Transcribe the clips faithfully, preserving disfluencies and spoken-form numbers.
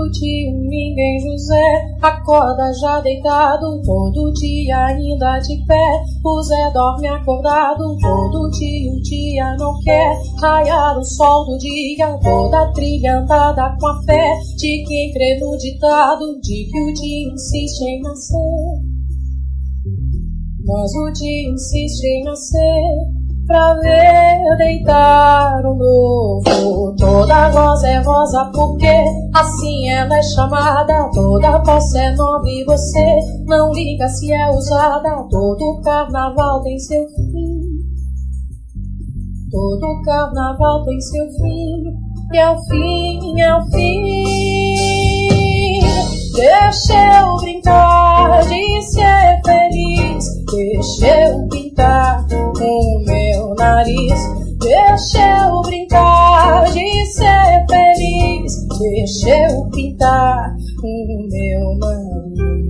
Todo dia um ninguém José acorda já deitado, todo dia ainda de pé. O Zé dorme acordado, todo dia um dia não quer raiar o sol do dia. Toda trilha andada com a fé de quem crê no ditado de que o dia insiste em nascer. Mas o dia insiste em nascer pra ver deitar o novo. Toda rosa é rosa porque assim ela é chamada. Toda posse é nova e você não liga se é usada. Todo carnaval tem seu fim. Todo carnaval tem seu fim. E é o fim, é o fim. Deixa eu brincar de ser feliz. Deixa eu pintar o meu nariz. Deixa eu brincar de ser feliz. Deixa eu pintar o meu nariz.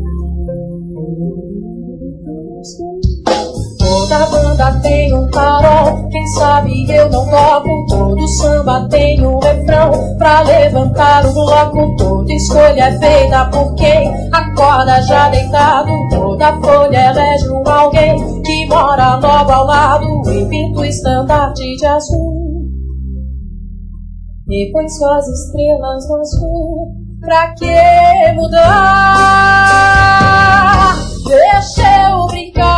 Toda banda tem um farol, quem sabe eu não toco. Todo samba tem um refrão pra levantar o bloco. Toda escolha é feita por quem acorda já deitado. Toda folha elege um alguém que mora logo ao lado e pinta o estandarte de azul e põe suas estrelas no azul. Pra que mudar? Deixa eu brincar